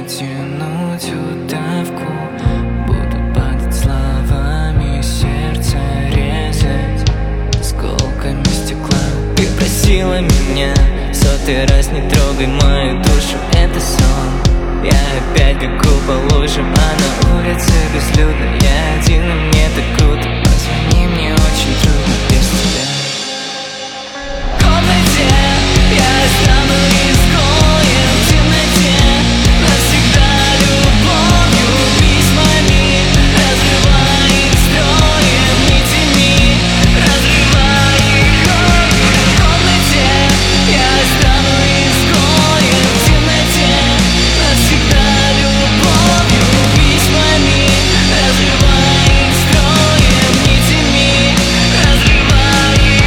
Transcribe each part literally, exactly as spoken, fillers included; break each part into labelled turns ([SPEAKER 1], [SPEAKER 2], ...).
[SPEAKER 1] тянуть удавку, буду падать словами, сердце резать осколками стекла. Ты просила меня сотый раз: не трогай мою душу, это сон. Я опять бегу по лужам, а на улице безлюдно. Я один, и мне так круто. Позвони, мне очень трудно без тебя. В комнате я стану изгоем, в темноте навсегда любовью, письмами, разрывая их строем, нитями, разрывая их. В комнате я стану изгоем, в темноте навсегда любовью, письмами, разрывая их строем, нитями, разрывая их.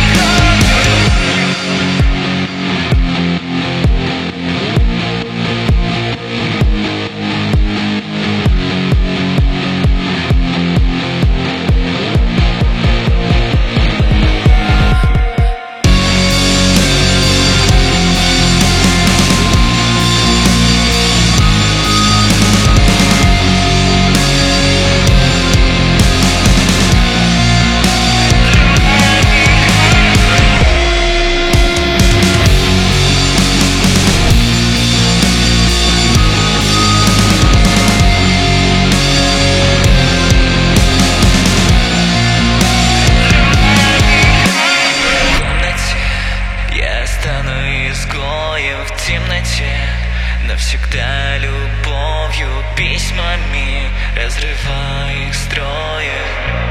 [SPEAKER 1] В темноте навсегда любовью, письмами, разрывая их строем.